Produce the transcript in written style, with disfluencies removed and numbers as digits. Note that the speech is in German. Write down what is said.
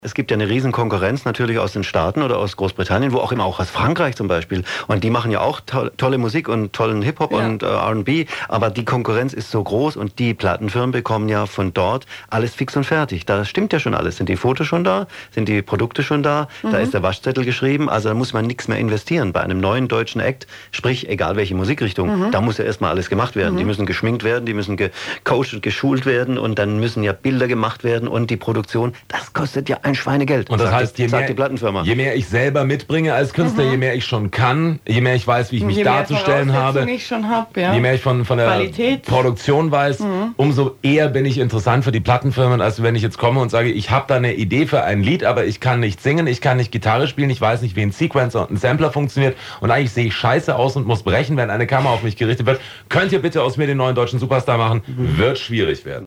Es gibt ja eine riesen Konkurrenz natürlich aus den Staaten oder aus Großbritannien, wo auch immer, auch aus Frankreich zum Beispiel. Und die machen ja auch tolle Musik und tollen Hip-Hop und R&B. Aber die Konkurrenz ist so groß und die Plattenfirmen bekommen ja von dort alles fix und fertig. Da stimmt ja schon alles. Sind die Fotos schon da? Sind die Produkte schon da? Da ist der Waschzettel geschrieben. Also da muss man nichts mehr investieren. Bei einem neuen deutschen Act, sprich egal welche Musikrichtung, da muss ja erstmal alles gemacht werden. Die müssen geschminkt werden, die müssen gecoacht und geschult werden und dann müssen ja Bilder gemacht werden und die Produktion, das kostet ja ein Schweinegeld. Und das heißt, je mehr ich selber mitbringe als Künstler, je mehr ich schon kann, je mehr ich weiß, wie ich mich darzustellen habe, je mehr ich von der Qualität. Produktion weiß, umso eher bin ich interessant für die Plattenfirmen, als wenn ich jetzt komme und sage, ich habe da eine Idee für ein Lied, aber ich kann nicht singen, ich kann nicht Gitarre spielen, ich weiß nicht, wie ein Sequencer und ein Sampler funktioniert und eigentlich sehe ich scheiße aus und muss brechen, wenn eine Kamera auf mich gerichtet wird. Könnt ihr bitte aus mir den neuen deutschen Superstar machen? Wird schwierig werden.